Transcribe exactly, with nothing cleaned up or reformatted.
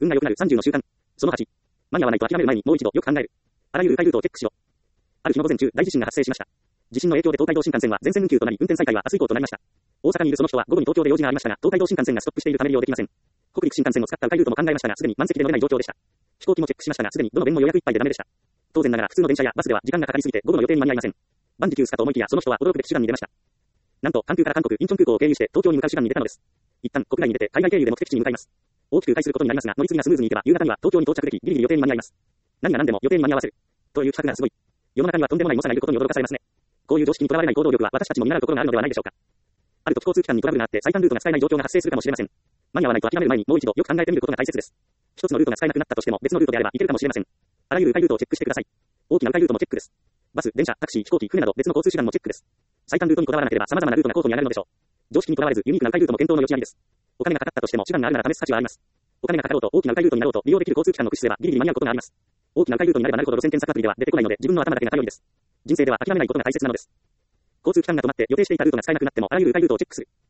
運が良くなるさんじゅうの習慣。そのはち。間に合わないと諦める前にもう一度よく考える。あらゆる迂回ルートをチェックしろ。ある日の午前中、大地震が発生しました。地震の影響で東海道新幹線は全線運休となり、運転再開は明日以降となりました。大阪にいるその人は午後に東京で用事がありましたが、東海道新幹線がストップしているため利用できません。北陸新幹線を使った迂回ルートも考えましたが、すでに満席で乗れない状況でした。飛行機もチェックしましたが、すでにどの便も予約いっぱいでダメでした。当然ながら普通の電車やバスでは時間がかかりすぎて午後の予定に間に合いません。万事休すかと思いきや、その人は驚くべき手段に出ました。なんと、関空から韓国インチョン空港を経由して東京に向かう手段に出たのです。一旦国外に出て海外経由で目的地に向かいます。大きく迂回することになりますが、乗り継ぎがスムーズにいけば夕方には東京に到着でき、ギリギリ予定に間に合います。何が何でも予定に間に合わせる。という企画がすごい。世の中にはとんでもない猛者がいることに驚かされますね。こういう常識にとらわれない行動力は私たちも見習うところがあるのではないでしょうか。ある時交通機関にトラブルがあって最短ルートが使えない状況が発生するかもしれません。間に合わないと諦める前にもう一度よく考えてみることが大切です。一つのルートが使えなくなったとしても別のルートであれば行けるかもしれません。あらゆる迂回ルートをチェックしてください。大きな迂回ルートもチェックです。バス、電車、タクシー、飛行機、船など別の交通手段もチェックです。最短ルートにこだわらなければ様々なルートが候補に上がるのでしょう。常識にとらわれずユニークな迂回ルートも検討の余地ありです。お金がかかったとしても手段があるなら試す価値はあります。お金がかかろうと大きな迂回ルートになろうと利用できる交通機関を駆使すればギリギリ間に合うことがあります。大きな迂回ルートになればなるほど路線検索アプリでは出てこないので自分の頭だけが頼りです。人生では諦めないことが大切なのです。交通機関が止まって予定していたルートが使えなくなってもあらゆる迂回ルートをチェックする。